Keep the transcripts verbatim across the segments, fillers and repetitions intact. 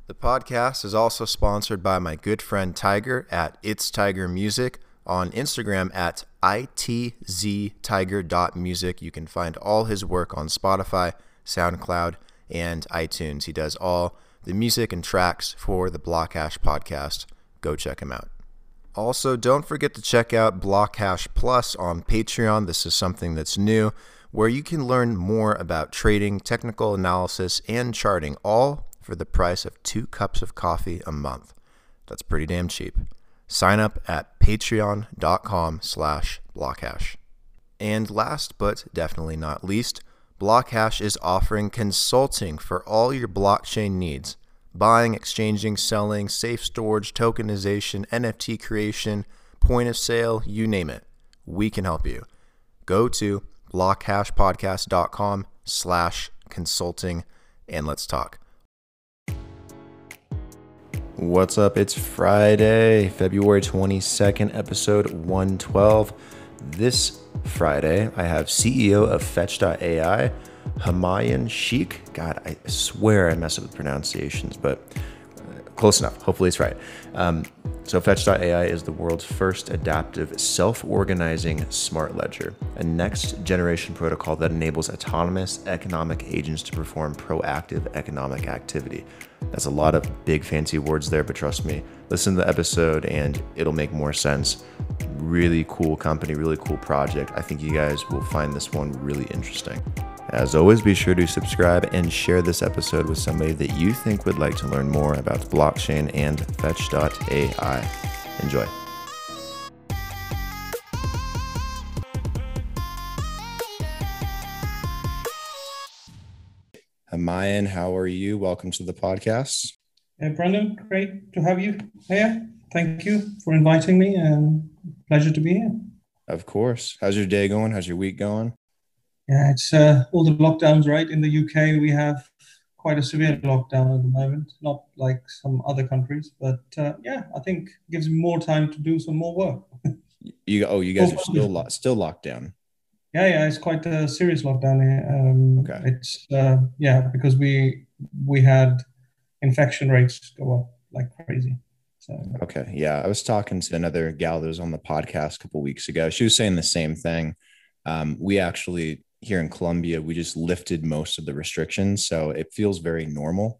The podcast is also sponsored by my good friend Tiger at It's Tiger Music on Instagram at I T Z tiger dot music. You can find all his work on Spotify, SoundCloud, and iTunes. He does all the music and tracks for the Blockhash podcast. Go check him out. Also, don't forget to check out Blockhash Plus on Patreon. This is something that's new, where you can learn more about trading, technical analysis, and charting, all for the price of two cups of coffee a month. That's pretty damn cheap. Sign up at patreon.com slash blockhash. And last but definitely not least, Blockhash is offering consulting for all your blockchain needs. Buying, exchanging, selling, safe storage, tokenization, N F T creation, point of sale, you name it. We can help you. Go to blockhashpodcast.com slash consulting and let's talk. What's up? It's Friday, February twenty-second, episode one twelve. This Friday, I have C E O of Fetch dot A I, Humayun Sheikh. God, I swear I mess up with pronunciations, but close enough. Hopefully it's right. Um, so Fetch dot A I is the world's first adaptive, self-organizing smart ledger, a next-generation protocol that enables autonomous economic agents to perform proactive economic activity. That's a lot of big fancy words there, but trust me, listen to the episode and it'll make more sense. Really cool company, really cool project. I think you guys will find this one really interesting. As always, be sure to subscribe and share this episode with somebody that you think would like to learn more about the blockchain and Fetch dot A I. Enjoy. Humayun, how are you? Welcome to the podcast. Hey, Brandon, great to have you here. Thank you for inviting me, and pleasure to be here. Of course. How's your day going? How's your week going? Yeah, it's uh, all the lockdowns, right? In the U K, we have quite a severe lockdown at the moment, not like some other countries, but uh, yeah, I think it gives me more time to do some more work. You oh, you guys are still lo- still locked down. Yeah, yeah, it's quite a serious lockdown here. Um, Okay. It's uh, yeah, because we we had infection rates go up like crazy. So Okay. Yeah. I was talking to another gal that was on the podcast a couple weeks ago. She was saying the same thing. Um, we actually, here in Colombia, we just lifted most of the restrictions. So it feels very normal.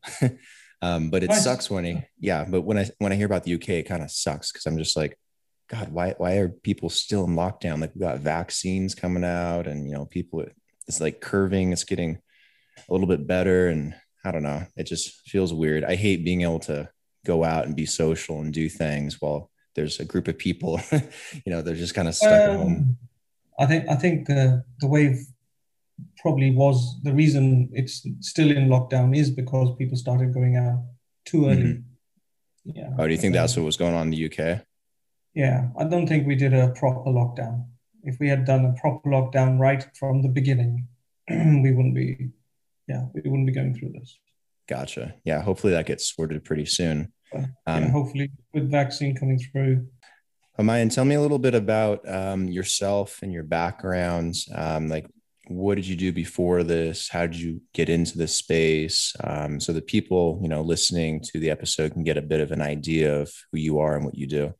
um, but it nice. sucks when I, yeah, but when I, when I hear about the U K, it kind of sucks because I'm just like, God, why, why are people still in lockdown? Like we got vaccines coming out and, you know, people, it's like curving, it's getting a little bit better. And I don't know, it just feels weird. I hate being able to go out and be social and do things while there's a group of people, you know, they're just kind of stuck um, at home. I think, I think the, the wave probably was the reason it's still in lockdown is because people started going out too early. Mm-hmm. Yeah. Oh, do you think so, that's what was going on in the U K? Yeah, I don't think we did a proper lockdown. If we had done a proper lockdown right from the beginning, we wouldn't be, yeah, we wouldn't be going through this. Gotcha. Yeah, hopefully that gets sorted pretty soon. Uh, um, yeah, hopefully with vaccine coming through. Humayun, tell me a little bit about um, yourself and your background. Um, like, what did you do before this? How did you get into this space? Um, so that people, you know, listening to the episode can get a bit of an idea of who you are and what you do.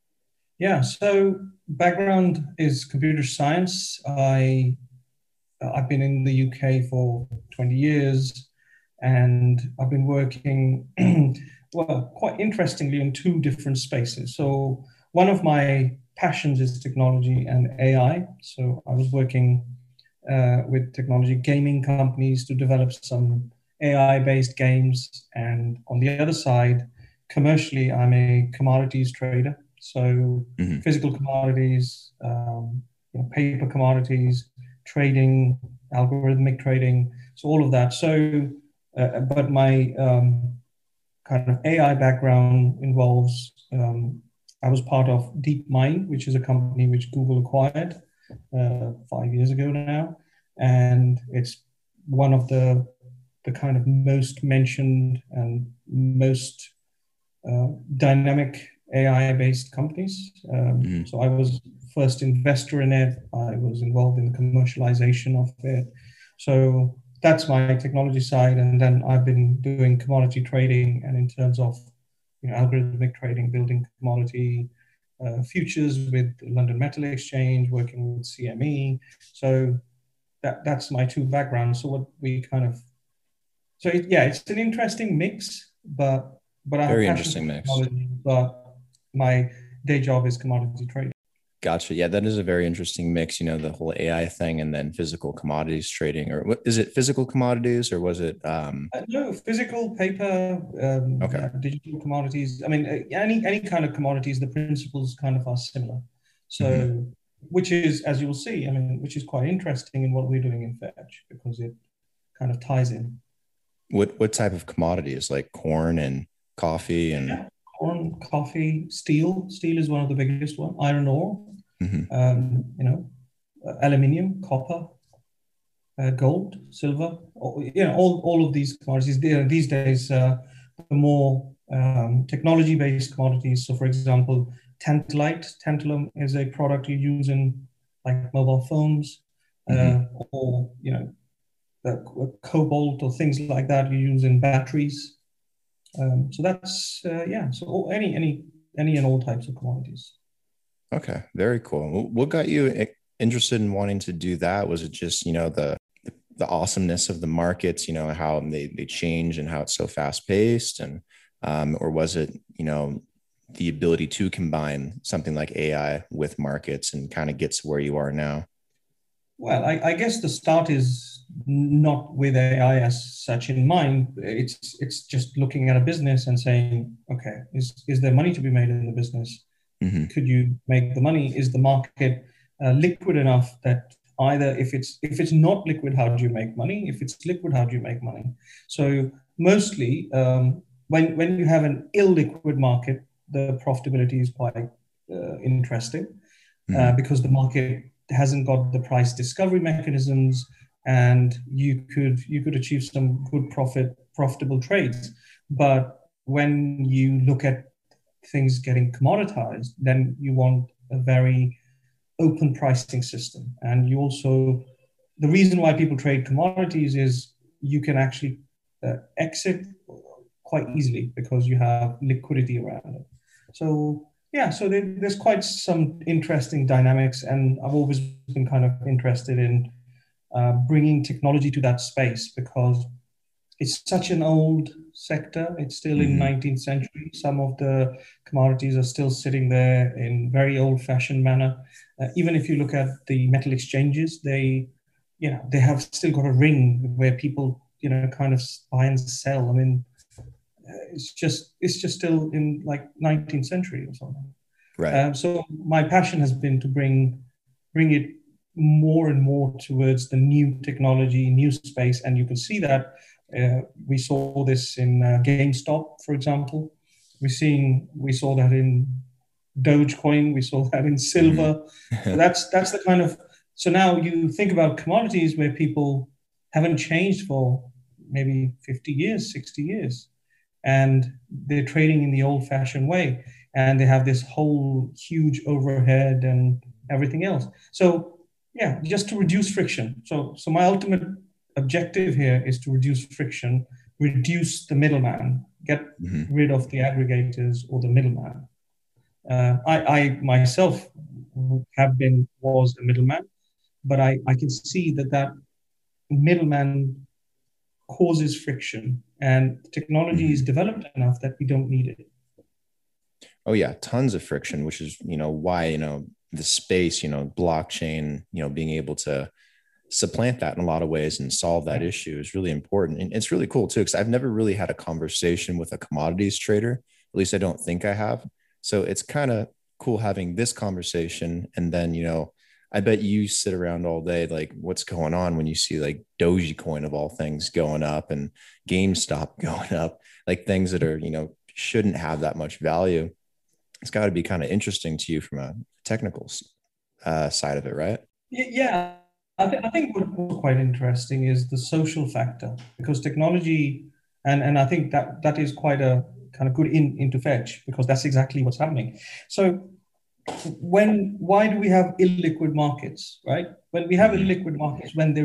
Yeah, so background is computer science. I, I've been in the U K for twenty years, and I've been working, well, quite interestingly in two different spaces. So one of my passions is technology and A I. So I was working uh, with technology gaming companies to develop some A I-based games. And on the other side, commercially, I'm a commodities trader. So mm-hmm. physical commodities, um, you know, paper commodities, trading, algorithmic trading, so all of that. So, uh, but my um, kind of A I background involves, um, I was part of DeepMind, which is a company which Google acquired uh, five years ago now. And it's one of the, the kind of most mentioned and most uh, dynamic A I-based companies. Um, mm-hmm. So I was first investor in it. I was involved in the commercialization of it. So that's my technology side. And then I've been doing commodity trading, and in terms of, you know, algorithmic trading, building commodity uh, futures with London Metal Exchange, working with C M E. So that that's my two backgrounds. So what we kind of, so it, yeah, it's an interesting mix, but but I have Very passion for interesting mix. technology, but my day job is commodity trading. Gotcha. Yeah, that is a very interesting mix, you know, the whole A I thing and then physical commodities trading. Or what is it, physical commodities, or was it um Uh, no, physical, paper, um, okay. yeah, digital commodities. I mean, uh, any any kind of commodities, the principles kind of are similar. Hmm. So, which is, as you'll see, I mean, which is quite interesting in what we're doing in Fetch, because it kind of ties in. What what type of commodities, like corn and coffee and Yeah, corn, coffee, steel. Steel is one of the biggest one. Iron ore, mhm. um, you know, uh, aluminium, copper, uh, gold, silver. All- You know, all all of these commodities. They are, these days, uh, the more um, technology-based commodities. So, for example, tantalite. Tantalum is a product you use in like mobile phones, Mhm. uh, or you know, uh, cobalt or things like that you use in batteries. Um, so that's uh, yeah. So all, any any any and all types of commodities. Okay, very cool. Wh- What got you i- interested in wanting to do that? Was it just, you know, the the awesomeness of the markets, you know, how they they change and how it's so fast paced, and um, or was it, you know, the ability to combine something like A I with markets and kind of get to where you are now? Well, I, I guess the start is not with A I as such in mind. It's it's just looking at a business and saying, okay, is is there money to be made in the business? Hmm. Could you make the money? Is the market uh, liquid enough that either if it's if it's not liquid, how do you make money? If it's liquid, how do you make money? So mostly, um, when when you have an illiquid market, the profitability is quite uh, interesting uh, Hmm. because the market hasn't got the price discovery mechanisms, and you could you could achieve some good profit profitable trades. But when you look at things getting commoditized, then you want a very open pricing system. And you also, the reason why people trade commodities is you can actually uh, exit quite easily because you have liquidity around it. So yeah, so there, there's quite some interesting dynamics, and I've always been kind of interested in uh, bringing technology to that space because it's such an old sector. It's still in Hmm. nineteenth century. Some of the commodities are still sitting there in very old-fashioned manner. Uh, even if you look at the metal exchanges, they, you know, they have still got a ring where people, you know, kind of buy and sell. I mean, it's just it's just still in like nineteenth century or something. Right. Um, so my passion has been to bring bring it more and more towards the new technology, new space, and you can see that uh, we saw this in uh, GameStop, for example. We're seeing we saw that in Dogecoin, we saw that in Hmm. silver. So that's that's the kind of, so now you think about commodities where people haven't changed for maybe fifty years, sixty years, and they're trading in the old fashioned way, and they have this whole huge overhead and everything else. So yeah, just to reduce friction. So so my ultimate objective here is to reduce friction, reduce the middleman, get Hmm. rid of the aggregators or the middleman. uh, I, I myself have been was a middleman, but I, I can see that that middleman causes friction, and technology is Hmm. developed enough that we don't need it. Oh yeah, tons of friction, which is, you know, why, you know, the space, you know, blockchain, you know, being able to supplant that in a lot of ways and solve that Yeah. issue is really important. And it's really cool too, because I've never really had a conversation with a commodities trader. At least I don't think I have. So it's kind of cool having this conversation. And then, you know, I bet you sit around all day, like what's going on when you see like Dogecoin of all things going up and GameStop going up, like things that are, you know, shouldn't have that much value. It's got to be kind of interesting to you from a technical uh, side of it, right? Yeah, I, th- I think what's quite interesting is the social factor, because technology, and, and I think that that is quite a kind of good in into Fetch, because that's exactly what's happening. So when why do we have illiquid markets, right? When we have Hmm. illiquid markets, when there is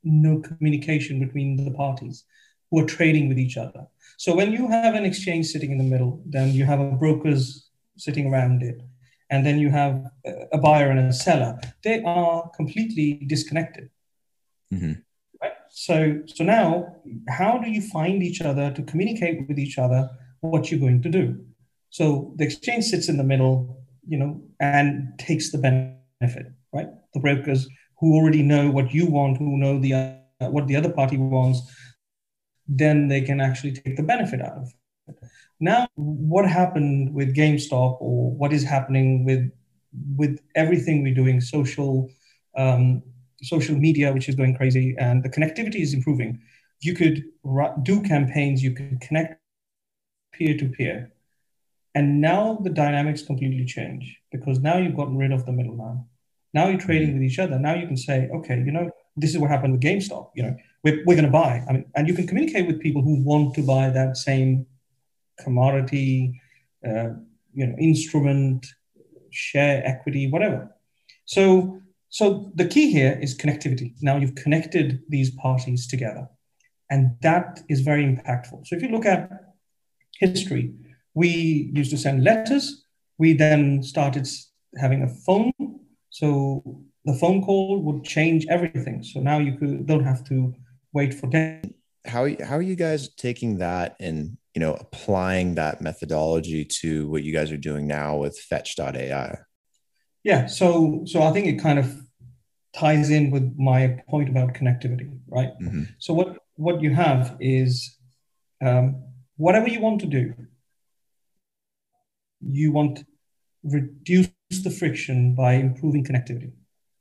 no communication between the parties who are trading with each other. So when you have an exchange sitting in the middle, then you have a brokers sitting around it, and then you have a buyer and a seller. They are completely disconnected. Mm-hmm. Right? So, so now, how do you find each other to communicate with each other what you're going to do? So the exchange sits in the middle, you know, and takes the benefit, right? The brokers who already know what you want, who know the uh, what the other party wants, then they can actually take the benefit out of it. Now, what happened with GameStop, or what is happening with with everything we're doing, social um, social media, which is going crazy, and the connectivity is improving. You could do campaigns, you could connect peer to peer, and now the dynamics completely change, because now you've gotten rid of the middleman. Now you're trading mm-hmm. with each other. Now you can say, okay, you know, this is what happened with GameStop. You know, we're, we're going to buy. I mean, and you can communicate with people who want to buy that same commodity, uh, you know, instrument, share, equity, whatever. So, so the key here is connectivity. Now you've connected these parties together, and that is very impactful. So if you look at history, we used to send letters. We then started having a phone. So the phone call would change everything. So now you could, don't have to wait for days. How, how are you guys taking that and, you know, applying that methodology to what you guys are doing now with Fetch dot A I? Yeah, so so I think it kind of ties in with my point about connectivity, right? Mm-hmm. So what, what you have is um, whatever you want to do, you want to reduce the friction by improving connectivity.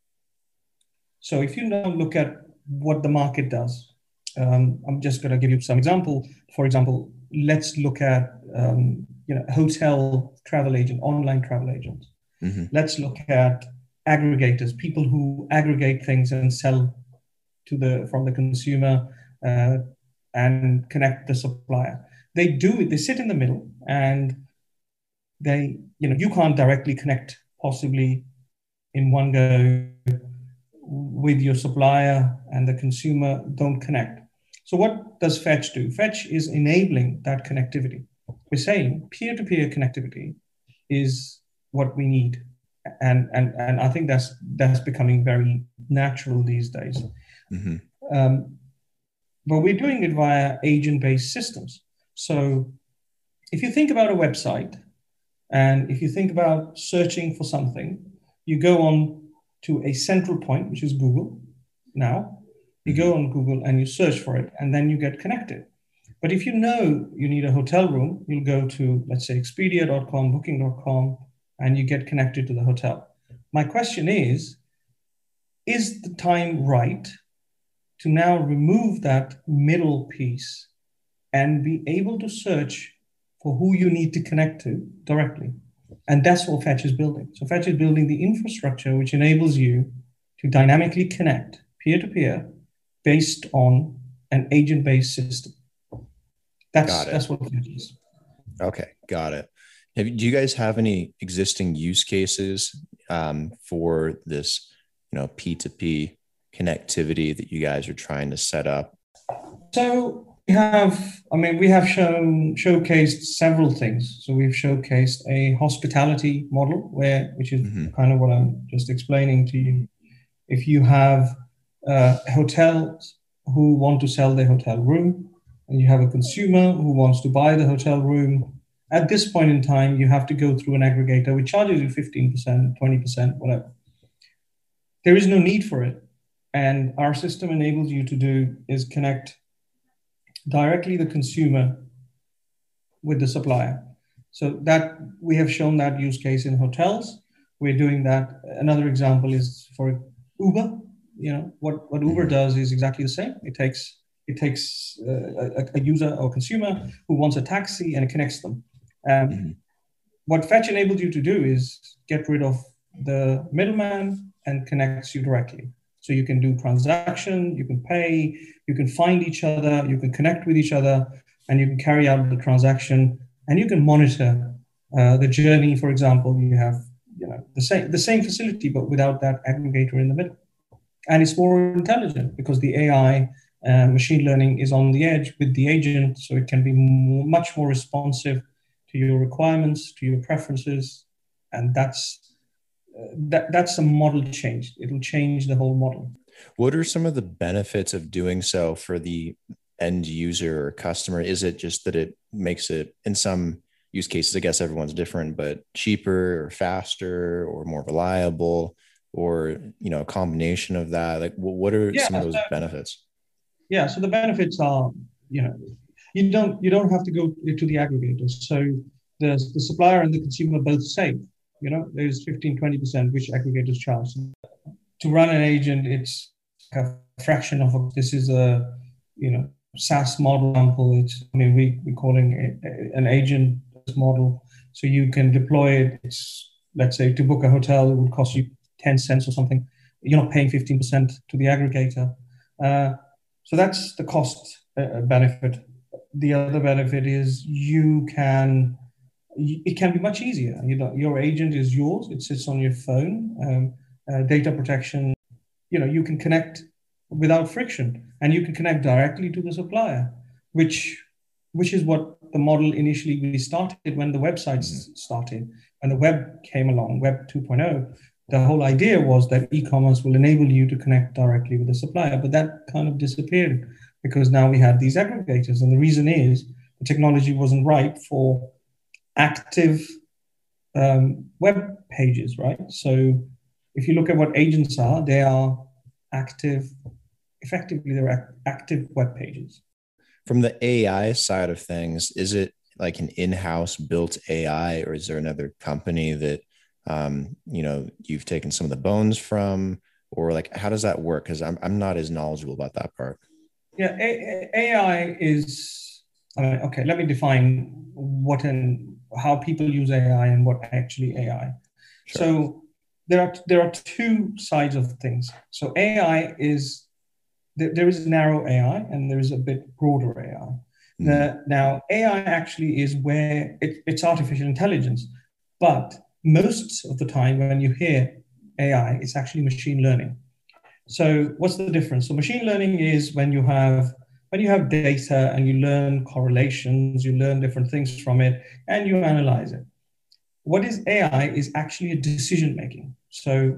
So if you now look at what the market does, um, I'm just going to give you some example. For example, let's look at um, you know, hotel travel agent, online travel agents. Mm-hmm. Let's look at aggregators, people who aggregate things and sell to the from the consumer uh, and connect the supplier. They do it. They sit in the middle, and they, you know, you can't directly connect possibly in one go with your supplier, and the consumer don't connect. So what does Fetch do? Fetch is enabling that connectivity. We're saying peer-to-peer connectivity is what we need. And, and, and I think that's, that's becoming very natural these days. Mm-hmm. Um, but we're doing it via agent-based systems. So if you think about a website, and if you think about searching for something, you go on to a central point, which is Google. Now, you go on Google and you search for it, and then you get connected. But if you know you need a hotel room, you'll go to, let's say, Expedia dot com, Booking dot com, and you get connected to the hotel. My question is, is the time right to now remove that middle piece and be able to search for who you need to connect to directly? And that's what Fetch is building. So Fetch is building the infrastructure which enables you to dynamically connect peer-to-peer based on an agent-based system. That's, that's what Fetch is. Okay, got it. Have, do you guys have any existing use cases um, for this, you know, P two P connectivity that you guys are trying to set up? So we have, I mean, we have shown showcased several things. So we've showcased a hospitality model, where, which is mm-hmm. kind of what I'm just explaining to you. If you have uh, hotels who want to sell their hotel room, and you have a consumer who wants to buy the hotel room, at this point in time, you have to go through an aggregator which charges you fifteen percent, twenty percent, whatever. There is no need for it. And our system enables you to do is connect directly the consumer with the supplier. So that we have shown that use case in hotels. We're doing that. Another example is for Uber. You know, what, what Uber does is exactly the same. It takes it takes uh, a, a user or consumer who wants a taxi, and it connects them. Um, mm-hmm. What Fetch enables you to do is get rid of the middleman and connects you directly. So you can do transaction, you can pay, you can find each other, you can connect with each other, and you can carry out the transaction, and you can monitor uh, the journey. For example, you have, you know, the same the same facility, but without that aggregator in the middle. And it's more intelligent because the A I uh, machine learning is on the edge with the agent, so it can be more, much more responsive to your requirements, to your preferences, and that's uh, that that's a model change. It'll change the whole model. What are some of the benefits of doing so for the end user or customer? Is it just that it makes it, in some use cases, I guess everyone's different, but cheaper or faster or more reliable, or, you know, a combination of that? Like, what are Yeah, some of those so, benefits? yeah. So the benefits are, you know, you don't you don't have to go to the aggregators. So the the supplier and the consumer both save. You know, there's fifteen, twenty percent which aggregators charge. To run an agent, it's a fraction of a, this is a, you know, SaaS model example. It's, I mean, we, we're calling it an agent model. So you can deploy it. It's, let's say, to book a hotel, it would cost you ten cents or something. You're not paying fifteen percent to the aggregator. Uh, so that's the cost uh, benefit. The other benefit is you can, it can be much easier. You know, your agent is yours. It sits on your phone. Um, uh, data protection, you know, you can connect without friction, and you can connect directly to the supplier, which which is what the model initially we started when the websites mm-hmm. started. When the web came along, Web two point oh, the whole idea was that e-commerce will enable you to connect directly with the supplier, but that kind of disappeared because now we had these aggregators, and the reason is the technology wasn't right for active um, web pages, right? So if you look at what agents are, they are active, effectively, they're act- active web pages. From the A I side of things, is it like an in-house built A I, or is there another company that, um, you know, you've taken some of the bones from, or like, how does that work? Because I'm, I'm not as knowledgeable about that part. Yeah, A- AI is, I mean, okay, let me define what and how people use A I and what actually A I. Sure. So There are there are two sides of things. So A I is there, there is narrow A I and there is a bit broader A I. Mm. The, now A I actually is where it, it's artificial intelligence, but most of the time when you hear A I, it's actually machine learning. So what's the difference? So machine learning is when you have when you have data and you learn correlations, you learn different things from it, and you analyze it. What is A I is actually a decision making. So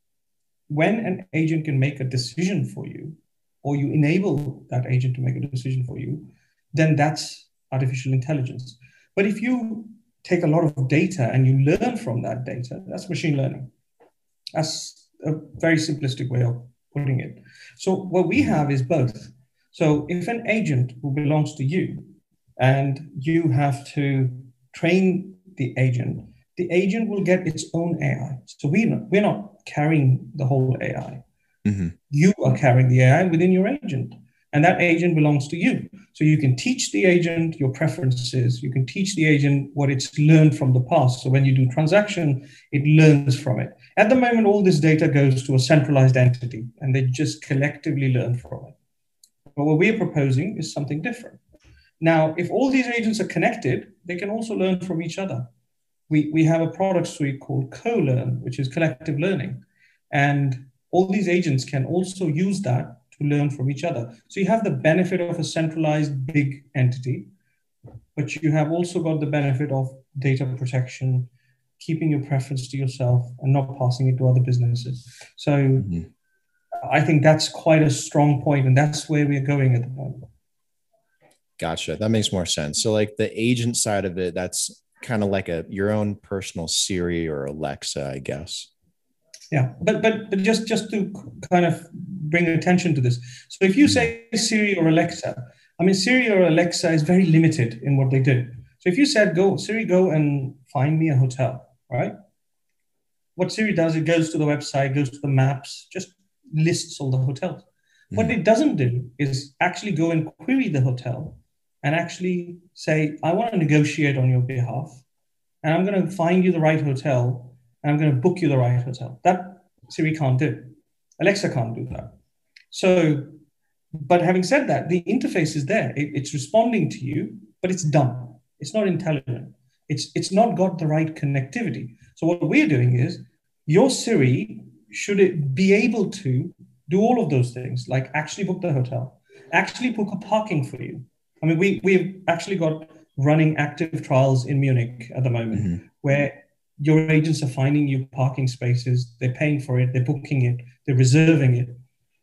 when an agent can make a decision for you, or you enable that agent to make a decision for you, then that's artificial intelligence. But if you take a lot of data and you learn from that data, that's machine learning. That's a very simplistic way of putting it. So what we have is both. So if an agent who belongs to you and you have to train the agent, the agent will get its own A I. So we're not, we're not carrying the whole A I. Mm-hmm. You are carrying the A I within your agent, and that agent belongs to you. So you can teach the agent your preferences. You can teach the agent what it's learned from the past. So when you do transaction, it learns from it. At the moment, all this data goes to a centralized entity, and they just collectively learn from it. But what we're proposing is something different. Now, if all these agents are connected, they can also learn from each other. We, we have a product suite called Co-Learn, which is collective learning. And all these agents can also use that to learn from each other. So you have the benefit of a centralized big entity, but you have also got the benefit of data protection, keeping your preference to yourself and not passing it to other businesses. So mm-hmm. I think that's quite a strong point, and that's where we're going at the moment. Gotcha. That makes more sense. So like the agent side of it, that's kind of like a your own personal Siri or Alexa, I guess. Yeah, but but but just just to kind of bring attention to this. So if you say Siri or Alexa, I mean Siri or Alexa is very limited in what they do. So if you said go Siri, go and find me a hotel, right? What Siri does, it goes to the website, goes to the maps, just lists all the hotels. Mm. What it doesn't do is actually go and query the hotel and actually say, I want to negotiate on your behalf, and I'm going to find you the right hotel, and I'm going to book you the right hotel. That Siri can't do. Alexa can't do that. So, but having said that, the interface is there. It, it's responding to you, but it's dumb. It's not intelligent. It's, it's not got the right connectivity. So what we're doing is, your Siri, should it be able to Do all of those things, like actually book the hotel, actually book a parking for you. I mean, we, we've actually got running active trials in Munich at the moment Mm-hmm. where your agents are finding you parking spaces, they're paying for it, they're booking it, they're reserving it,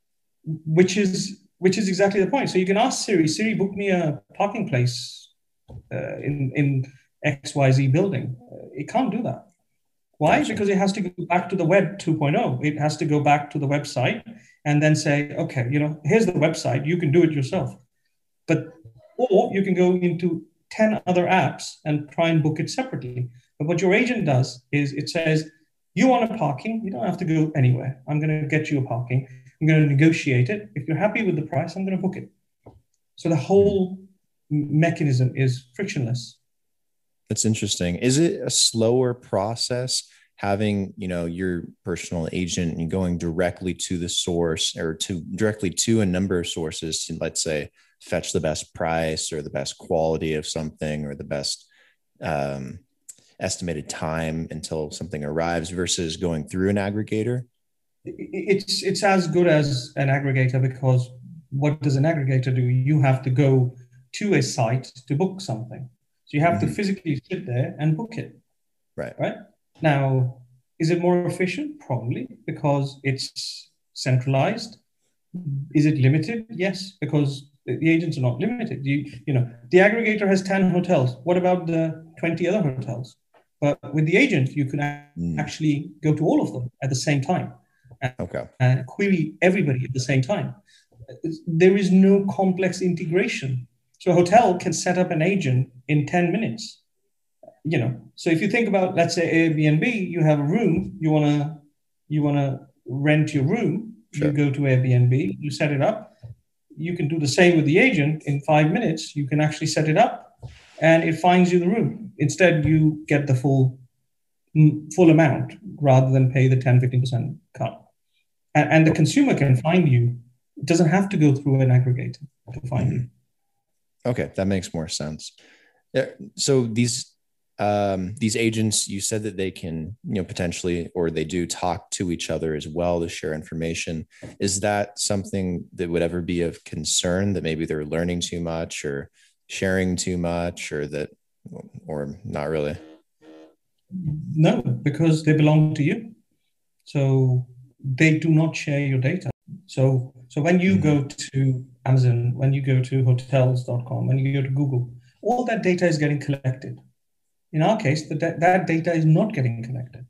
which is which is exactly the point. So you can ask Siri, Siri, book me a parking place uh, in, in X Y Z building. Uh, it can't do that. Why? Gotcha. Because it has to go back to the web two point oh. It has to go back to the website and then say, okay, you know, here's the website. You can do it yourself. But, or you can go into ten other apps and try and book it separately. But what your agent does is it says, you want a parking, you don't have to go anywhere. I'm going to get you a parking. I'm going to negotiate it. If you're happy with the price, I'm going to book it. So the whole mechanism is frictionless. That's interesting. Is it a slower process having, you know, your personal agent and going directly to the source or to directly to a number of sources to, let's say, fetch the best price or the best quality of something or the best um, estimated time until something arrives versus going through an aggregator? It's it's as good as an aggregator, because what does an aggregator do? You have to go to a site to book something. So you have mm-hmm. to physically sit there and book it. Right. Right. Now, is it more efficient? Probably, because it's centralized. Is it limited? Yes, because the agents are not limited. You, you know, the aggregator has ten hotels. What about the twenty other hotels? But with the agent, you can mm. actually go to all of them at the same time. And, okay. and query everybody at the same time. There is no complex integration. So a hotel can set up an agent in ten minutes. You know, so if you think about, let's say Airbnb, you have a room, you wanna you wanna rent your room, sure. You go to Airbnb, you set it up. You can do the same with the agent. In five minutes, you can actually set it up, and it finds you the room. Instead, you get the full full amount rather than pay the ten, fifteen percent cut. And, and the consumer can find you. It doesn't have to go through an aggregator to find mm-hmm. you. Okay, that makes more sense. So these um, these agents, you said that they can, you know, potentially, or they do talk to each other as well to share information. Is that something that would ever be of concern, that maybe they're learning too much or sharing too much, or that, or not really? No, because they belong to you. So they do not share your data. So, so when you mm-hmm. go to Amazon, when you go to hotels dot com, when you go to Google, all that data is getting collected. In our case, the, that data is not getting collected.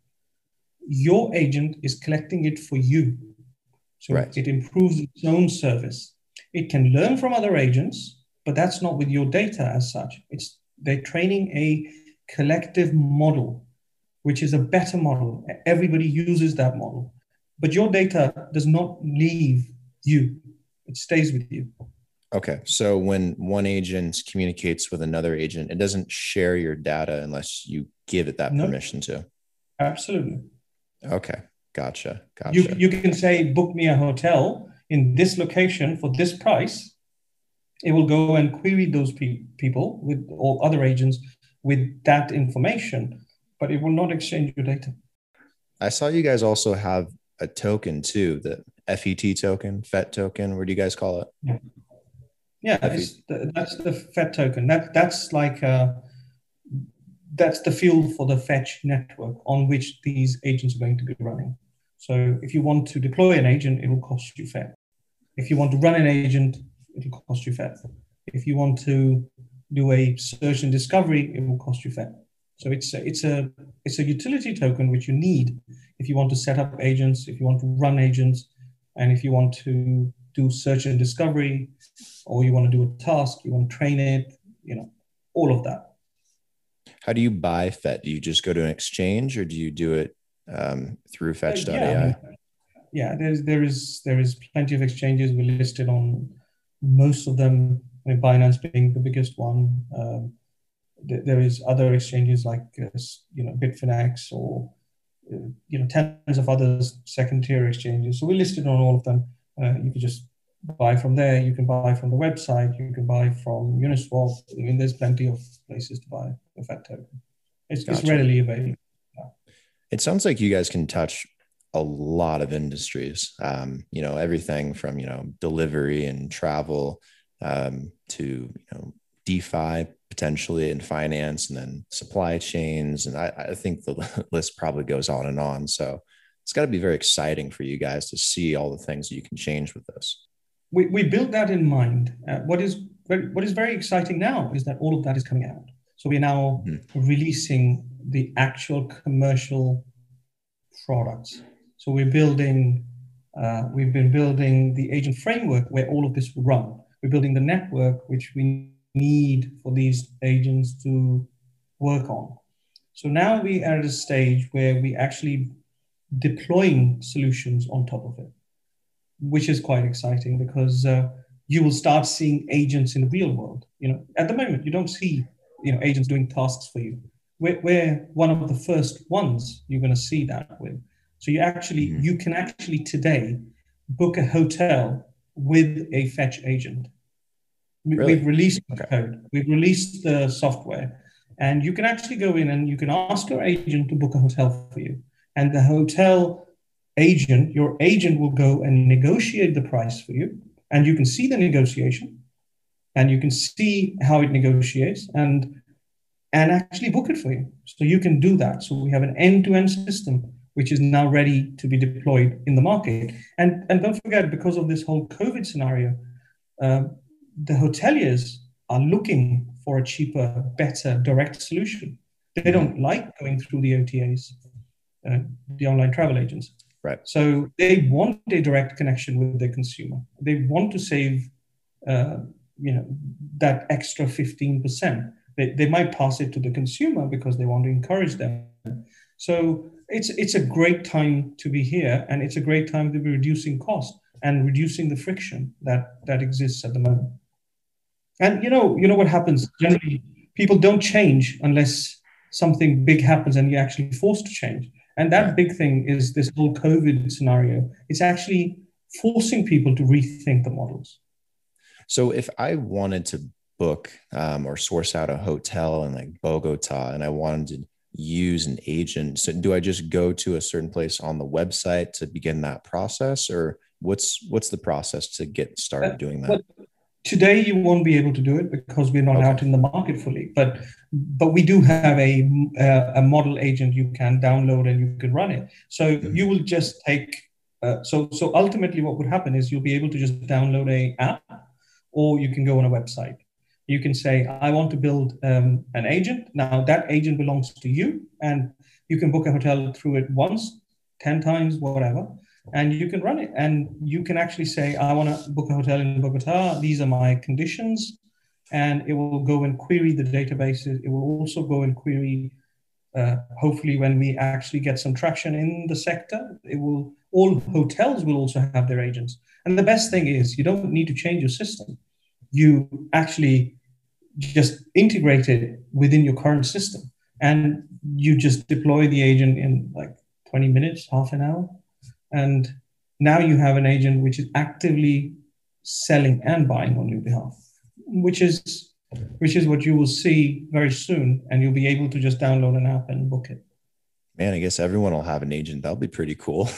Your agent is collecting it for you. So right. It improves its own service. It can learn from other agents, but that's not with your data as such. It's they're training a collective model, which is a better model. Everybody uses that model. But your data does not leave you. It stays with you. Okay. So when one agent communicates with another agent, it doesn't share your data unless you give it that no. permission to. Absolutely. Okay. Gotcha. Gotcha. You, you can say, book me a hotel in this location for this price. It will go and query those pe- people with or other agents with that information, but it will not exchange your data. I saw you guys also have a token too, the F E T token, F E T token. What do you guys call it? Yeah, yeah it's the, that's the F E T token. That that's like uh, that's the fuel for the fetch network on which these agents are going to be running. So if you want to deploy an agent, it will cost you F E T. If you want to run an agent, it will cost you F E T. If you want to do a search and discovery, it will cost you F E T. So it's a, it's a it's a utility token which you need if you want to set up agents, if you want to run agents, and if you want to do search and discovery, or you want to do a task, you want to train it, you know, all of that. How do you buy F E T? Do you just go to an exchange, or do you do it um, through fetch dot A I? Yeah, yeah, there's there is there is plenty of exchanges. We're listed on most of them. I mean, Binance being the biggest one. Um, th- there is other exchanges like uh, you know Bitfinex or uh, you know tens of other second tier exchanges. So we're listed on all of them. Uh, you can just buy from there. You can buy from the website. You can buy from Uniswap. I mean, there's plenty of places to buy the F E T token. It's, gotcha. It's readily available. It sounds like you guys can touch a lot of industries, um, you know, everything from, you know, delivery and travel, um, to, you know, DeFi potentially in finance, and then supply chains. And I, I think the list probably goes on and on. So it's got to be very exciting for you guys to see all the things that you can change with this. We, we built that in mind. Uh, what is very, what is very exciting now is that all of that is coming out. So we're now Mm-hmm. releasing the actual commercial products. So we're building, uh, we've been building the agent framework where all of this will run. We're building the network which we need for these agents to work on. So now we are at a stage where we actually deploying solutions on top of it, which is quite exciting because uh, you will start seeing agents in the real world. You know, at the moment, you don't see, you know, agents doing tasks for you. We're, we're one of the first ones you're going to see that with. So you actually, Mm-hmm. you can actually today book a hotel with a fetch agent. We, we've Really? released the Okay. code, we've released the software, and you can actually go in and you can ask your agent to book a hotel for you. And the hotel agent, your agent will go and negotiate the price for you, and you can see the negotiation, and you can see how it negotiates, and and actually book it for you. So you can do that. So we have an end-to-end system which is now ready to be deployed in the market. And and don't forget, because of this whole COVID scenario, uh, the hoteliers are looking for a cheaper, better direct solution. They Mm-hmm. don't like going through the O T As, uh, the online travel agents. Right. So they want a direct connection with their consumer. They want to save, uh, you know, that extra fifteen percent. They, they might pass it to the consumer because they want to encourage them. So it's it's a great time to be here, and it's a great time to be reducing cost and reducing the friction that that exists at the moment. And you know, you know what happens generally, people don't change unless something big happens and you're actually forced to change. And Right. that big thing is this whole COVID scenario. It's actually forcing people to rethink the models. So if I wanted to book, um, or source out a hotel in like Bogota, and I wanted to use an agent, so do I just go to a certain place on the website to begin that process, or what's what's the process to get Uh, started doing that? well, today you won't be able to do it because we're not Okay. out in the market fully. But but we do have a uh, a model agent you can download and you can run it. So you Mm-hmm. will just take. Uh, so so ultimately, what would happen is you'll be able to just download a app, or you can go on a website. You can say, I want to build um, an agent. Now that agent belongs to you, and you can book a hotel through it once, ten times, whatever, and you can run it. And you can actually say, I want to book a hotel in Bogota. These are my conditions. And it will go and query the databases. It will also go and query, uh, hopefully, when we actually get some traction in the sector, it will, all hotels will also have their agents. And the best thing is, you don't need to change your system. You actually just integrate it within your current system, and you just deploy the agent in like twenty minutes, half an hour, and now you have an agent which is actively selling and buying on your behalf, which is which is what you will see very soon, and you'll be able to just download an app and book it. Man, I guess everyone will have an agent. That'll be pretty cool.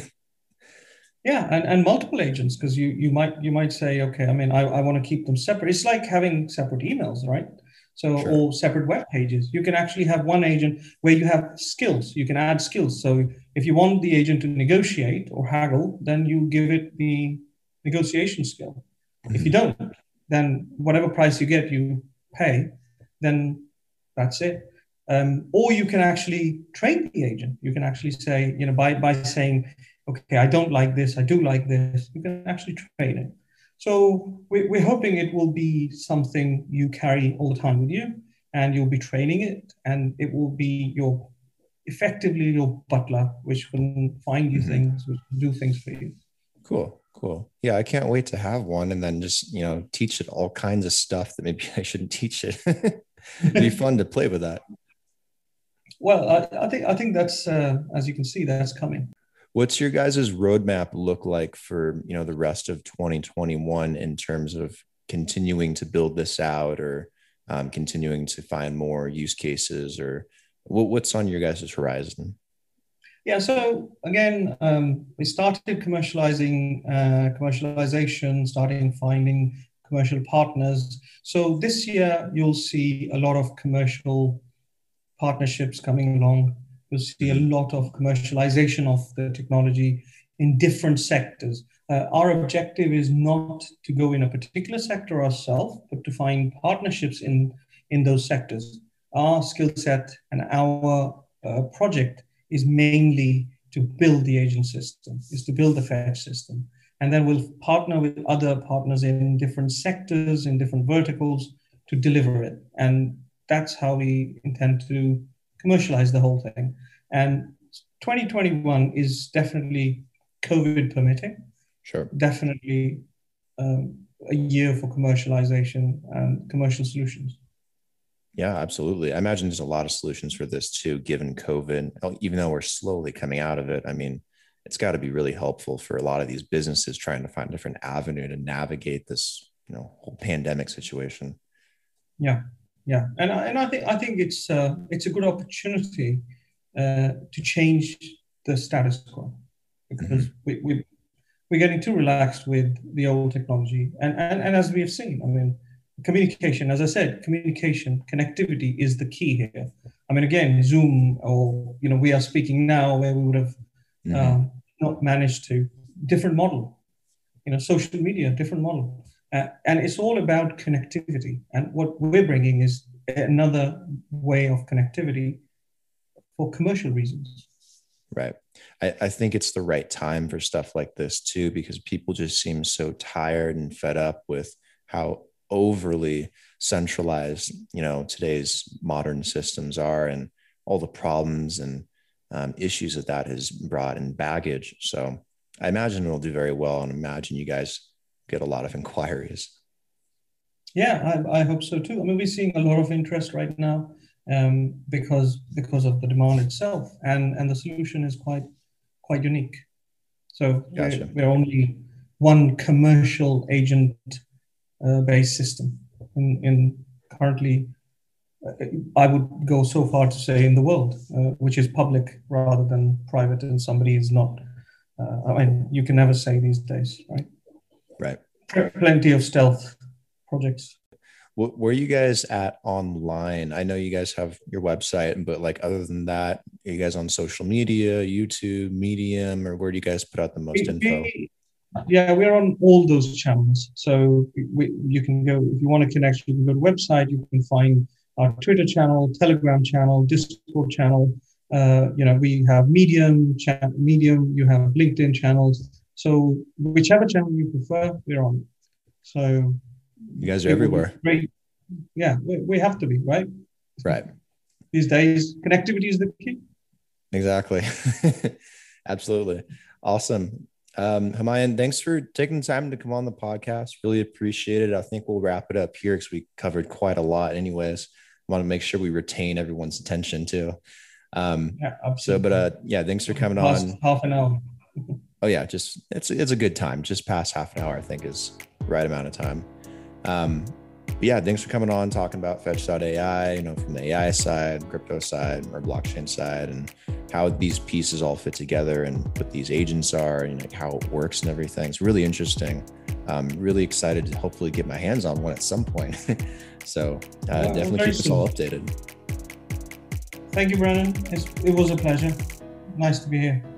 Yeah, and, and multiple agents, because you you might you might say, okay, I mean, I, I want to keep them separate. It's like having separate emails, right? So, Sure. or separate web pages. You can actually have one agent where you have skills. You can add skills. So if you want the agent to negotiate or haggle, then you give it the negotiation skill. If you Mm-hmm. don't, then whatever price you get, you pay. Then that's it. Um, or you can actually train the agent. You can actually say, you know, by by saying, okay, I don't like this, I do like this, you can actually train it. So we, we're hoping it will be something you carry all the time with you, and you'll be training it, and it will be your effectively your butler, which can find you Mm-hmm. things, which can do things for you. Cool. Cool. Yeah, I can't wait to have one and then just, you know, teach it all kinds of stuff that maybe I shouldn't teach it. It'd be fun to play with that. Well, I, I think I think that's uh, as you can see, that's coming. What's your guys' roadmap look like for, you know, the rest of twenty twenty-one in terms of continuing to build this out, or um, continuing to find more use cases, or what, what's on your guys' horizon? Yeah, so again, um, we started commercializing, uh, commercialization, starting finding commercial partners. So this year, you'll see a lot of commercial partnerships coming along. You'll see a Mhm. lot of commercialization of the technology in different sectors. Uh, our objective is not to go in a particular sector ourselves, but to find partnerships in, in those sectors. Our skill set and our uh, project is mainly to build the agent system, is to build the fetch system. And then we'll partner with other partners in different sectors, in different verticals to deliver it. And that's how we intend to commercialize the whole thing. And twenty twenty-one is definitely, COVID permitting, Sure. definitely um, a year for commercialization and commercial solutions. Yeah, absolutely. I imagine there's a lot of solutions for this too, given COVID. Oh, even though we're slowly coming out of it, I mean, it's got to be really helpful for a lot of these businesses trying to find a different avenue to navigate this, you know, whole pandemic situation. Yeah, yeah, and I, and I think I think it's uh, it's a good opportunity uh, to change the status quo, because Hmm. we, we we're getting too relaxed with the old technology. And, and, and as we have seen, I mean, communication, as I said, communication, connectivity is the key here. I mean, again, Zoom, or, you know, we are speaking now where we would have Hmm. um, not managed to, different model, you know, social media, different model. Uh, and it's all about connectivity. And what we're bringing is another way of connectivity for commercial reasons. Right. I, I think it's the right time for stuff like this too, because people just seem so tired and fed up with how overly centralized, you know, today's modern systems are, and all the problems and um, issues that that has brought in baggage. So I imagine it'll do very well, and imagine you guys get a lot of inquiries. Yeah, I, I hope so too. I mean, we're seeing a lot of interest right now, um, because because of the demand itself, and and the solution is quite quite unique. So we're Gotcha. we're only one commercial agent uh, based system in in currently. uh, I would go so far to say in the world, uh, which is public rather than private, and somebody is not. Uh, I mean, you can never say these days, right? Right. Plenty of stealth projects. Where are you guys at online? I know you guys have your website, but like other than that, are you guys on social media, YouTube, Medium, or where do you guys put out the most We, info? we, yeah, we're on all those channels. So we, you can go, if you want to connect, you can go to the website, you can find our Twitter channel, Telegram channel, Discord channel. Uh, you know, we have Medium, cha- Medium, you have LinkedIn channels. So whichever channel you prefer, we're on. So You guys are it would be everywhere. great. Yeah, we, we have to be, right? Right. These days, connectivity is the key. Exactly. Absolutely. Awesome. Um, Humayun, thanks for taking the time to come on the podcast. Really appreciate it. I think we'll wrap it up here because we covered quite a lot anyways. I want to make sure we retain everyone's attention too. Um, Yeah, so, but absolutely. uh, yeah, thanks for coming Last on. half an hour. Oh yeah, just it's it's a good time. Just past half an hour, I think, is the right amount of time. Um, but yeah, thanks for coming on, talking about Fetch dot A I, you know, from the A I side, crypto side, or blockchain side, and how these pieces all fit together, and what these agents are, and like how it works and everything. It's really interesting. I'm really excited to hopefully get my hands on one at some point. So uh, Well, definitely very keep us soon. all updated. Thank you, Brandon. It's, it was a pleasure. Nice to be here.